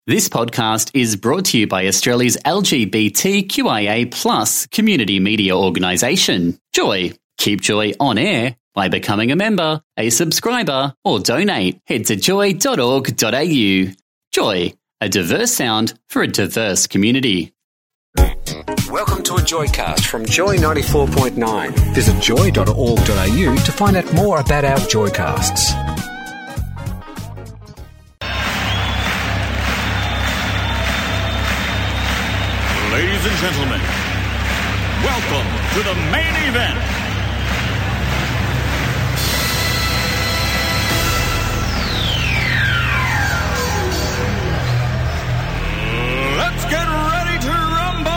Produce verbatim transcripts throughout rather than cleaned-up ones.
This podcast is brought to you by Australia's L G B T Q I A plus community media organisation, Joy. Keep Joy on air by becoming a member, a subscriber, or donate. Head to joy dot org dot a u. Joy, a diverse sound for a diverse community. Welcome to a Joycast from Joy ninety-four point nine. Visit joy dot org dot a u to find out more about our Joycasts. Ladies and gentlemen, welcome to the main event. Let's get ready to rumble!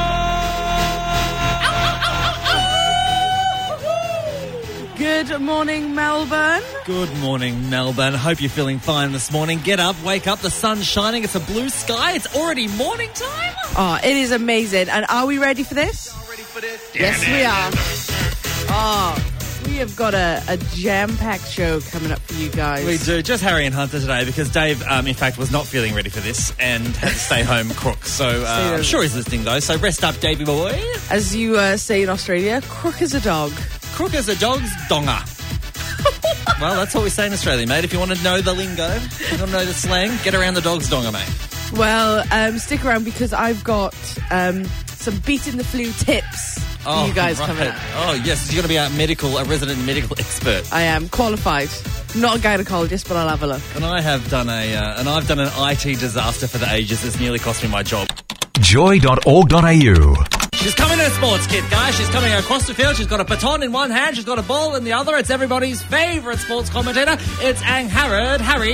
Good morning, Melbourne. Good morning, Melbourne. Hope you're feeling fine this morning. Get up, wake up, the sun's shining, it's a blue sky, it's already morning time. Oh, it is amazing. And are we ready for this? Ready for this? Yes, we are. Oh, we have got a, a jam-packed show coming up for you guys. We do. Just Harry and Hunter today because Dave, um, in fact, was not feeling ready for this and had to stay home crook. So uh, I'm sure he's listening, though. So rest up, Davey boy. As you uh, say in Australia, crook as a dog. Crook as a dog's donger. Well, that's what we say in Australia, mate. If you want to know the lingo, if you want to know the slang, get around the dog's donger, mate. Well, um, stick around because I've got um, some beating the flu tips for Oh, you guys right. coming up. Oh, yes. You're going to be a medical, a resident medical expert. I am qualified. Not a gynecologist, but I'll have a look. And I have done a, uh, and I've done an I T disaster for the ages. It's nearly cost me my job. joy dot org dot a u. She's coming in a sports kit, guys. She's coming across the field. She's got a baton in one hand. She's got a ball in the other. It's everybody's favourite sports commentator. It's Angharad Harry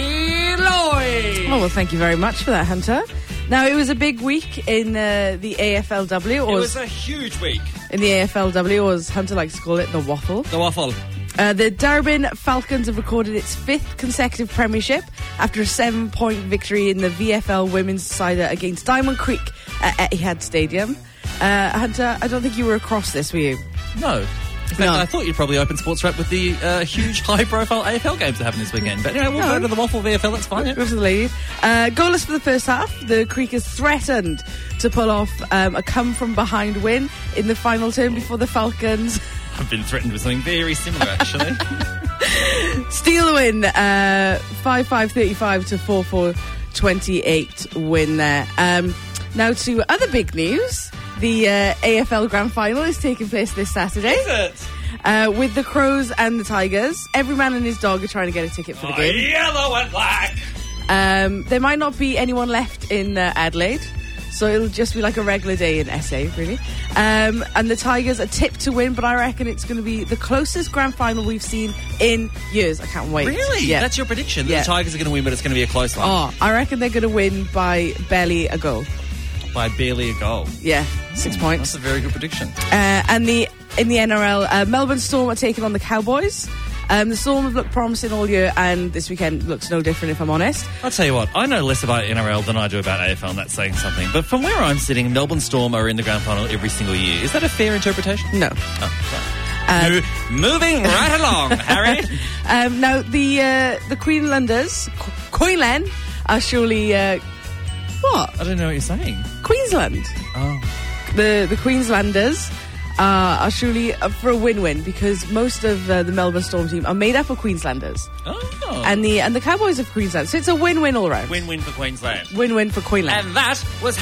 Lloyd. Oh, well, thank you very much for that, Hunter. Now, it was a big week in uh, the A F L W. Or It was a huge week. In the A F L W, or as Hunter likes to call it, the waffle. The waffle. Uh, the Darebin Falcons have recorded its fifth consecutive premiership after a seven-point victory in the V F L women's side against Diamond Creek at Etihad Stadium. Uh, Hunter, I don't think you were across this, were you? No. In fact, No. I thought you'd probably open Sports Wrap with the uh, huge high-profile A F L games that happen this weekend. But anyway, we'll No. go to the waffle V F L. That's fine. Yeah. Go to the ladies. Uh, goalless for the first half. The Creekers threatened to pull off um, a come-from-behind win in the final term before the Falcons I've been threatened with something very similar, actually. steal the win. Uh, five five thirty-five to four four twenty-eight win there. Um, now to other big news. The uh, A F L Grand Final is taking place this Saturday. Is it? Uh, with the Crows and the Tigers. Every man and his dog are trying to get a ticket for the Oh, game. yellow and black. Um, there might not be anyone left in uh, Adelaide, so it'll just be like a regular day in S A, really. Um, and the Tigers are tipped to win, but I reckon it's going to be the closest Grand Final we've seen in years. I can't wait. Really? Yeah. That's your prediction? That Yeah. the Tigers are going to win, but it's going to be a close one? Oh, I reckon they're going to win by barely a goal. By barely a goal. Yeah, six points. That's a very good prediction. Uh, and the in the N R L, uh, Melbourne Storm are taking on the Cowboys. Um, the Storm have looked promising all year, and this weekend looks no different, if I'm honest. I'll tell you what, I know less about N R L than I do about A F L, and that's saying something. But from where I'm sitting, Melbourne Storm are in the grand final every single year. Is that a fair interpretation? No. Oh, right. Um, Mo- moving right along, Harry. Um, now, the uh, the Queenslanders, Qu- Queensland, are surely... Uh, what? I don't know what you're saying. Queensland. Oh. The the Queenslanders uh, are surely up for a win-win because most of uh, the Melbourne Storm team are made up of Queenslanders. Oh. And the and the Cowboys of Queensland. So it's a win-win all round. Win-win for Queensland. Win-win for Queensland. And that was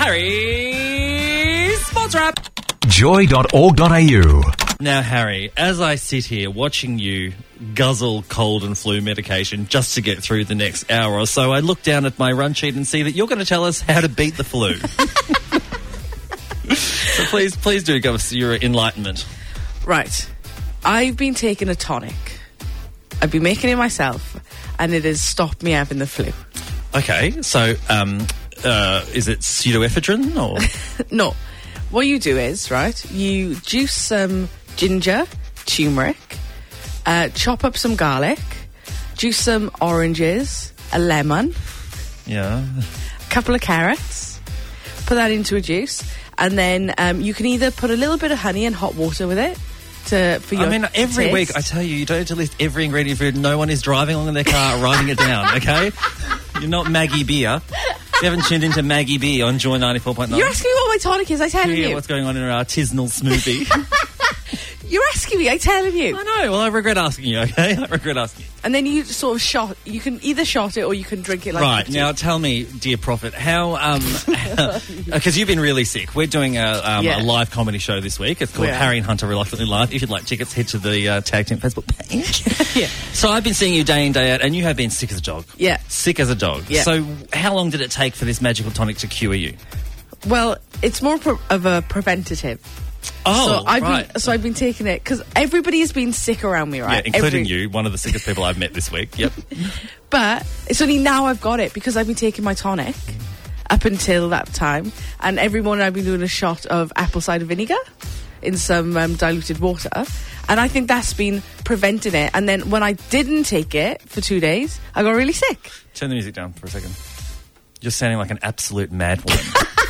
Harry's Sports Wrap. joy dot org dot a u. Now, Harry, as I sit here watching you guzzle cold and flu medication just to get through the next hour or so, I look down at my run sheet and see that you're going to tell us how to beat the flu. So please, please do give us your enlightenment. Right. I've been taking a tonic. I've been making it myself, and it has stopped me having the flu. Okay, so um, uh, is it pseudoephedrine or? No. What you do is, right, you juice some ginger, turmeric, uh, chop up some garlic, juice some oranges, a lemon, Yeah. a couple of carrots, put that into a juice, and then um, you can either put a little bit of honey and hot water with it to for your I mean, every taste. week I tell you, you don't have to list every ingredient for it. No one is driving along in their car writing it down, okay? You're not Maggie Beer. You haven't tuned into Maggie B on Joy ninety-four point nine. You're asking me what my tonic is, I tell Yeah, you. what's going on in our artisanal smoothie? You're asking me, I tell you. I know. Well, I regret asking you, okay? I regret asking you. And then you sort of shot, you can either shot it or you can drink it like Right. that. Now, tell me, dear Prophet, how, um, because you've been really sick. We're doing a, um, Yeah. a live comedy show this week. It's called We are. Harry and Hunter Reluctantly Live. If you'd like tickets, head to the uh, Tag Team Facebook page. Yeah. So I've been seeing you day in, day out, and you have been sick as a dog. Yeah. Sick as a dog. Yeah. So how long did it take for this magical tonic to cure you? Well, it's more pro- of a preventative. Oh, so I've right. been, so I've been taking it because everybody has been sick around me, Yeah, right? including Every- you, one of the sickest people I've met this week. Yep. But it's only now I've got it because I've been taking my tonic up until that time, and every morning I've been doing a shot of apple cider vinegar in some um, diluted water, and I think that's been preventing it. And then when I didn't take it for two days, I got really sick. Turn the music down for a second. You're sounding like an absolute mad woman.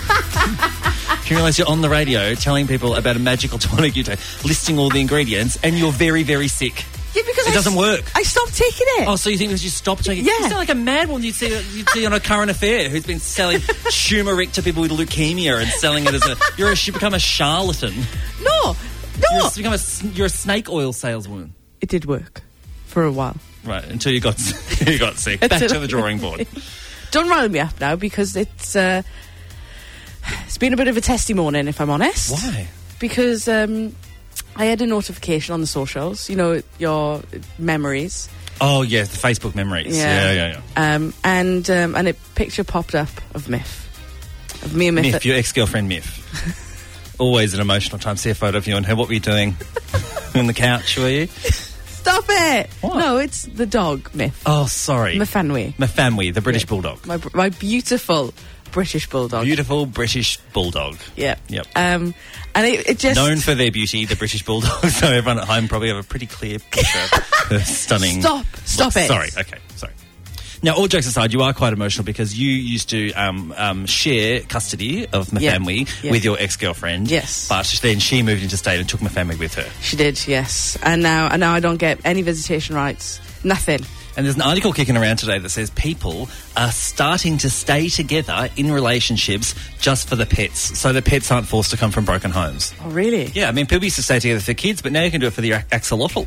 You realise you're on the radio telling people about a magical tonic you take, listing all the ingredients, and you're very, very sick. Yeah, because It I doesn't s- work. I stopped taking it. Oh, so you think because you stopped taking Yeah. You sound like a mad woman you'd see, you'd see on a current affair who's been selling turmeric to people with leukemia and selling it as a... You're a, you become a charlatan. no, You're, no. a, become a, s- you're a snake oil saleswoman. It did work for a while. Right, until you got you got sick. Back to the drawing board. Don't rile me up now because it's uh, it's been a bit of a testy morning, if I'm honest. Why? Because um, I had a notification on the socials, you know, your memories. Oh, yeah, the Facebook memories. Yeah, yeah, yeah. Um, and um, and a picture popped up of Miff. Of me and Miff. Miff, your ex-girlfriend Miff. Always an emotional time. See a photo of you and her. What were you doing? On the couch, were you? Stop it! What? No, it's the dog, Miff. Oh, sorry. Mfanwi. Mfanwi, the British bulldog. My, my beautiful British bulldog. Beautiful British bulldog. Yeah. Yep. Um, and it, it just... Known for their beauty, the British bulldog. So everyone at home probably have a pretty clear picture of her stunning... Stop. Stop it. Sorry, okay, sorry. Now, all jokes aside, you are quite emotional because you used to um, um, share custody of Yeah. Mfanwi Yeah. with your ex-girlfriend. Yes. But then she moved into state and took Mfanwi with her. She did, yes. And now, and now I don't get any visitation rights. Nothing. And there's an article kicking around today that says people are starting to stay together in relationships just for the pets, so the pets aren't forced to come from broken homes. Oh, really? Yeah, I mean, people used to stay together for kids, but now you can do it for the axolotl.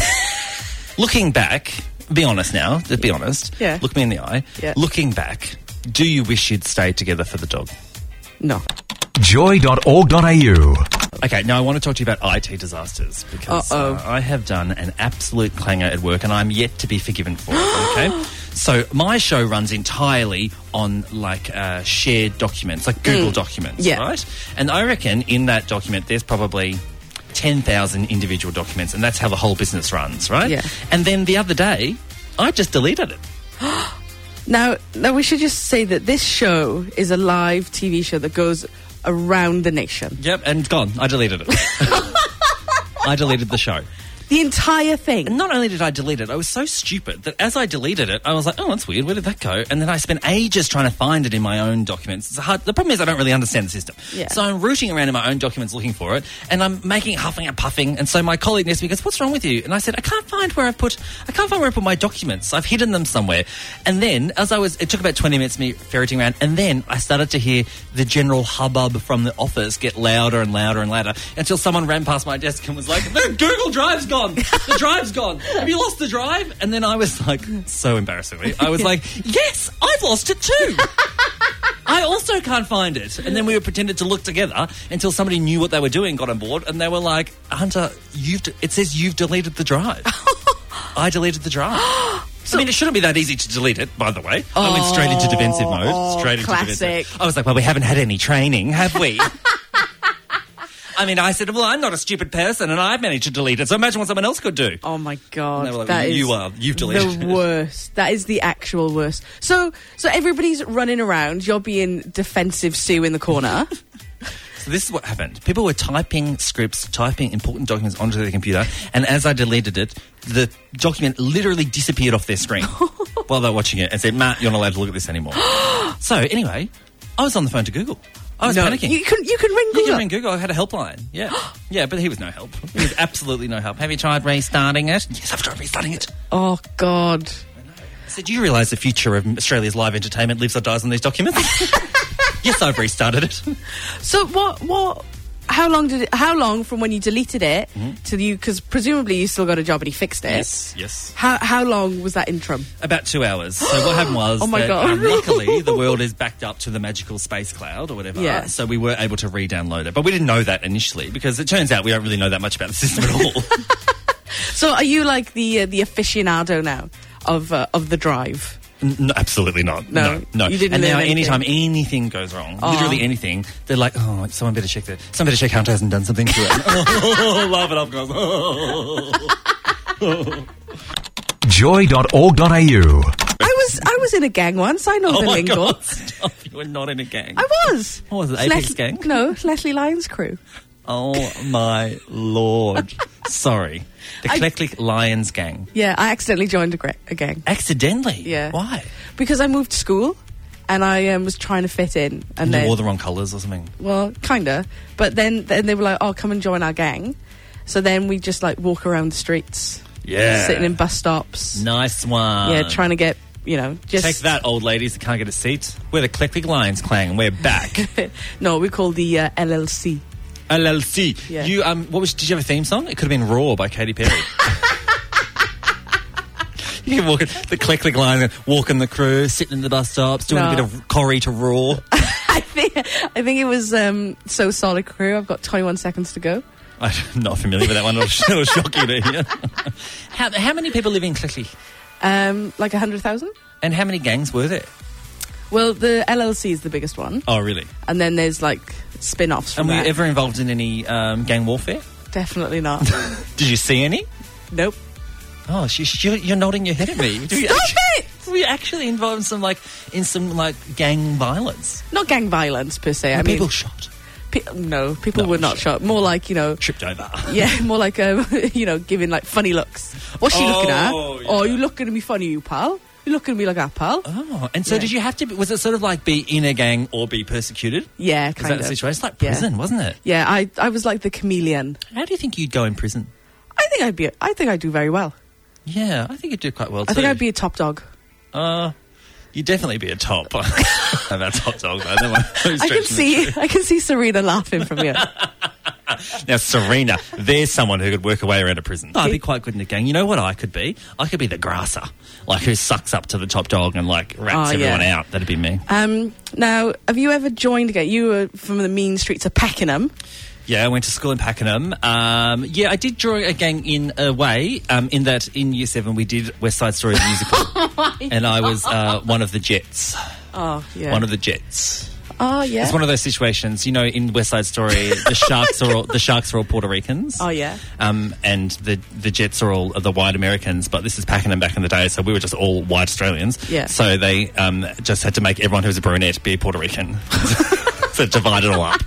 Looking back, be honest now, just be honest. Yeah. Look me in the eye. Yeah. Looking back, do you wish you'd stayed together for the dog? No. joy dot org dot a u. Okay, now I want to talk to you about I T disasters because Uh-oh. uh, I have done an absolute clanger at work and I'm yet to be forgiven for it, okay? So my show runs entirely on like uh, shared documents, like Google documents, Yeah. right? And I reckon in that document there's probably ten thousand individual documents and that's how the whole business runs, right? Yeah. And then the other day, I just deleted it. Now, now we should just say that this show is a live T V show that goes around the nation. Yep, and gone. I deleted it. I deleted the show. The entire thing. And not only did I delete it, I was so stupid that as I deleted it, I was like, oh, that's weird. Where did that go? And then I spent ages trying to find it in my own documents. It's hard. The problem is I don't really understand the system. Yeah. So I'm rooting around in my own documents looking for it, and I'm making huffing and puffing. And so my colleague next to me goes, what's wrong with you? And I said, I can't find where I put, I can't find where I put my documents. I've hidden them somewhere. And then, as I was, it took about twenty minutes me ferreting around, and then I started to hear the general hubbub from the office get louder and louder and louder until someone ran past my desk and was like, the Google Drive's gone. The drive's gone. Have you lost the drive? And then I was like, so embarrassingly, I was like, yes, I've lost it too. I also can't find it. And then we were pretended to look together until somebody knew what they were doing, got on board, and they were like, Hunter, you've de- it says you've deleted the drive. I deleted the drive. I mean, it shouldn't be that easy to delete it, by the way. I went straight into defensive mode. Oh, straight into classic. defensive. I was like, well, we haven't had any training, have we? I mean, I said, well, I'm not a stupid person, and I've managed to delete it, so imagine what someone else could do. Oh my god, And they were like, that is you are. You've deleted the it. worst. That is the actual worst. So, so everybody's running around. You're being defensive Sue in the corner. So this is what happened. People were typing scripts, typing important documents onto their computer, and as I deleted it, the document literally disappeared off their screen while they were watching it and said, Matt, you're not allowed to look at this anymore. So anyway, I was on the phone to Google. I was no, panicking. you can you can ring You Google. can ring Google. I had a helpline. Yeah. Yeah, but he was no help. He was absolutely no help. Have you tried restarting it? Yes, I've tried restarting it. Oh god. So do you realise the future of Australia's live entertainment lives or dies on these documents? Yes, I've restarted it. So what? What? How long did it? How long from when you deleted it mm-hmm. to you? Because presumably you still got a job and he fixed it. Yes, yes. How how long was that interim? About two hours. So what happened was, oh my that, God. Um, luckily the world is backed up to the magical space cloud or whatever. Yeah. So we were able to re-download it, but we didn't know that initially because it turns out we don't really know that much about the system at all. So are you like the uh, the aficionado now of uh, of the drive? No, absolutely not. No, no. no. You didn't and now, anything. anytime anything goes wrong, Aww. literally anything, they're like, "Oh, someone better check that. Someone better check Hunter hasn't done something to it." Oh, laugh it up, guys. Oh. joy dot org dot a u. I was I was in a gang once. I know Oh the my lingo. God, stop. You were not in a gang. I was. What was it, Apex Les- gang? No, Leslie Lyons crew. Oh my Lord. Sorry. The I- Eclectic Lions gang. Yeah, I accidentally joined a, gra- a gang Accidentally? Yeah. Why? because I moved to school and I um, was trying to fit in. And And you then, wore the wrong colours or something? well, kinda. But then then they were like, "Oh, come and join our gang." So then we just like walk around the streets, Yeah. sitting in bus stops. Nice one. Yeah, trying to get, you know, just Take that, old ladies that can't get a seat. We're the Eclectic Lions clan and we're back. No, we call the uh, L L C. L L C. Yeah. You um, what was? Did you have a theme song? It could have been "Raw" by Katy Perry. You can walk in, the Click Click line, walking the crew, sitting in the bus stops, doing No. a bit of Corrie to Raw. I think I think it was um, So Solid Crew. I've got twenty-one seconds to go. I'm not familiar with that one. It'll, it'll shock you to hear. How, how many people live in Clickly? Um, like a hundred thousand. And how many gangs were there? Well, the L L C is the biggest one, Oh, really? and then there's like spin-offs from And were you that. ever involved in any um, gang warfare? Definitely not. Did you see any? Nope. Oh, she, she, you're nodding your head at me. Do you Stop actually, it! Were you actually involved in some like in some like gang violence? Not gang violence per se. I Were mean, people shot, pe- no, people No, were not sure. shot. More like, you know, tripped over. yeah, more like um, you know, giving like funny looks. What's she looking at? Oh, yeah. Oh, you looking at me funny, you pal? You looking at me like that, pal? Oh, and so Yeah. did you have to? Be, was it sort of like be in a gang or be persecuted? Yeah, Was kind that of. the situation? It's like Yeah. prison, wasn't it? Yeah, I I was like the chameleon. How do you think you'd go in prison? I think I'd be. I think I'd do very well. Yeah, I think you'd do quite well. I think too. I'd be a top dog. Uh, you'd definitely be a top. That's hot dog, though. That one- I can see. I can see Serena laughing from here. Now, Serena, there's someone who could work her way around a prison. I'd be quite good in the gang. You know what I could be? I could be the grasser, like who sucks up to the top dog and like rats Oh, everyone yeah. out. That'd be me. Um, now, have you ever joined a gang? You were from the mean streets of Pakenham. Yeah, I went to school in Pakenham. Um, yeah, I did draw a gang in a way, um, in that in year seven we did West Side Story the musical. And I was uh, one of the Jets. Oh, yeah. One of the Jets. Oh, yeah. It's one of those situations, you know, in West Side Story, the sharks are all the sharks are all Puerto Ricans. Oh, yeah. Um, and the the Jets are all the white Americans, but this is Pakenham back in the day, so we were just all white Australians. Yeah. So they um, just had to make everyone who was a brunette be Puerto Rican. So divide it all up.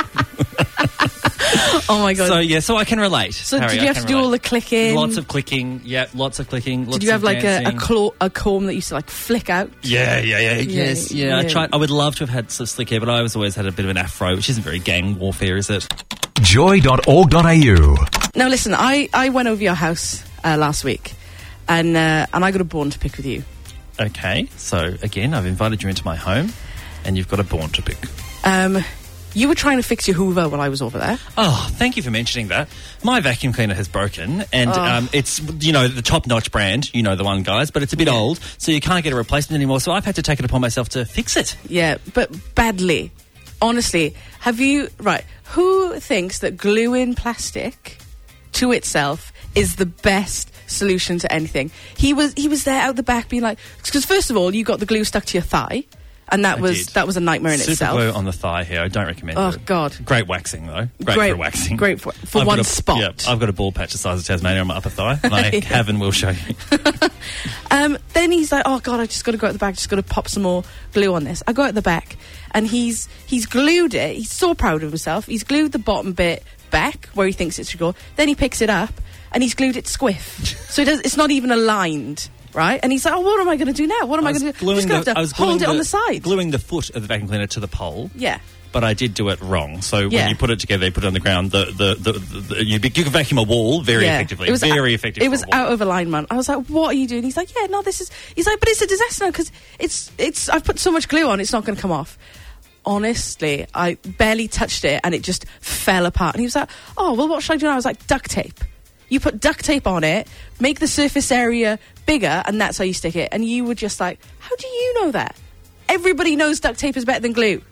Oh my god. So yeah, so I can relate. So Harry, did you I have to can do all the relate. clicking? Lots of clicking, yeah, lots of clicking. Lots Did you have of like a, a, dancing. claw, a comb that used to like flick out? Yeah, yeah, yeah, yes, yeah. I yeah. tried. I would love to have had some slick hair, but I always always had a bit of an afro, which isn't very gang warfare, is it? joy dot org dot a u. Now listen, I, I went over your house uh, last week, and uh, and I got a bone to pick with you. Okay, so again, I've invited you into my home, and you've got a bone to pick. Um, you were trying to fix your Hoover while I was over there. Oh, thank you for mentioning that. My vacuum cleaner has broken, and Oh. um, it's, you know, the top-notch brand, you know the one, guys, but it's a bit Yeah. old, so you can't get a replacement anymore, so I've had to take it upon myself to fix it. Yeah, but badly. Honestly, have you... Right, who thinks that gluing plastic to itself is the best solution to anything? He was he was there out the back being like... Because first of all, you got the glue stuck to your thigh, and that I was did. that was a nightmare in Super itself. glue on the thigh here, I don't recommend Oh, it. God. Great waxing, though. Great, Great- for waxing. great for- for I've one got a, spot. Yeah, I've got a bald patch the size of Tasmania on my upper thigh, and I Yeah. have and will show you. Um, then he's like, "Oh God, I just got to go at the back. Just got to pop some more glue on this." I go at the back, and he's he's glued it. He's so proud of himself. He's glued the bottom bit back where he thinks it should go. Then he picks it up, and he's glued it squiff. So it does, it's not even aligned. right? And he's like, oh, what am I going to do now? What am I, I was going to do? I'm gluing just going the- to I have was to hold gluing it on the- the side. Gluing the foot of the vacuum cleaner to the pole. Yeah. But I did do it wrong. So when Yeah. you put it together, you put it on the ground. The the, the, the, the you, you can vacuum a wall very Yeah. effectively. It was very out, effective. It for was a wall. out of alignment. I was like, "What are you doing?" He's like, "Yeah, no, this is." He's like, "But it's a disaster because it's it's. I've put so much glue on, it's not going to come off." Honestly, I barely touched it and it just fell apart. And he was like, "Oh, well, what should I do now?" I was like, "Duct tape. You put duct tape on it, make the surface area bigger, and that's how you stick it." And you were just like, "How do you know that? Everybody knows duct tape is better than glue."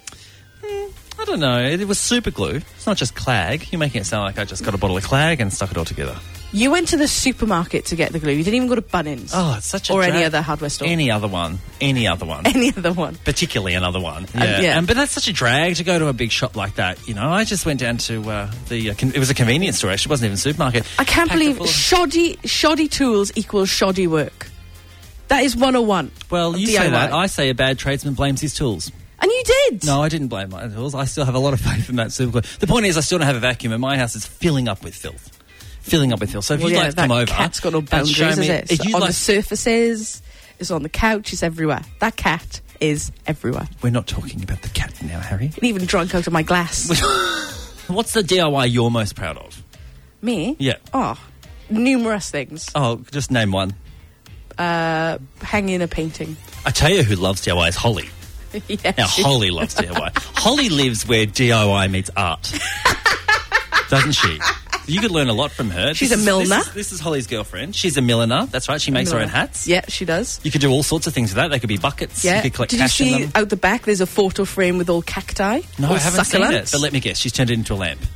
I don't know. It, it was super glue. It's not just clag. You're making it sound like I just got a bottle of clag and stuck it all together. You went to the supermarket to get the glue. You didn't even go to Bunnings. Oh, it's such a or drag. any other hardware store. Any other one. Any other one. Any other one. Particularly another one. Yeah. yeah. Um, but that's such a drag to go to a big shop like that. You know, I just went down to uh, the. Uh, con- it was a convenience store. Actually, it wasn't even a supermarket. I can't Packed it believe full of- shoddy shoddy tools equals shoddy work. That is one oh one. Well, of you D I Y. say that. I say a bad tradesman blames his tools. And you did. No, I didn't blame my tools. I still have a lot of faith in that super glue. The point is, I still don't have a vacuum, and my house is filling up with filth. Filling up with filth. So if Well, you'd yeah, like to that come over, cat's got no and boundaries, show is me- it? if It's you'd on like- the surfaces, it's on the couch, it's everywhere. That cat is everywhere. We're not talking about the cat now, Harry. And even drunk out of my glass. What's the D I Y you're most proud of? Me? Yeah. Oh, numerous things. Oh, just name one. Uh, hanging a painting. I tell you who loves D I Y is Holly. Yes. Now, Holly loves D I Y. Holly lives where D I Y meets art. Doesn't she? You could learn a lot from her. She's This a is- milliner. This is, this is Holly's girlfriend. She's a milliner. That's right. She makes her own hats. Yeah, she does. You could do all sorts of things with that. They could be buckets. Yeah. You could collect Did you cash in see them. out the back there's a photo frame with all cacti? No, all I haven't seen it. succulents? But let me guess. She's turned it into a lamp.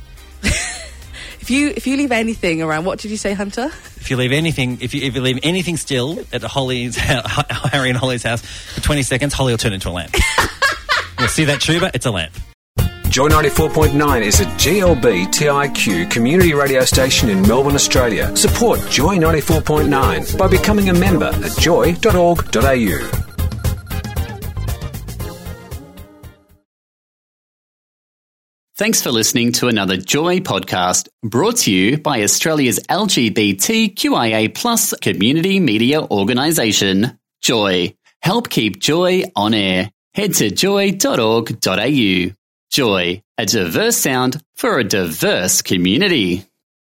If you if you leave anything around, what did you say, Hunter? If you leave anything, if you, if you leave anything still at Holly's, Harry and Holly's house for twenty seconds, Holly will turn into a lamp. You'll see that tuba? It's a lamp. Joy ninety-four point nine is a G L B T I Q community radio station in Melbourne, Australia. Support Joy ninety-four point nine by becoming a member at joy dot org dot a u. Thanks for listening to another Joy podcast brought to you by Australia's L G B T Q I A plus community media organisation, Joy. Help keep Joy on air. Head to joy dot org dot a u. Joy, a diverse sound for a diverse community.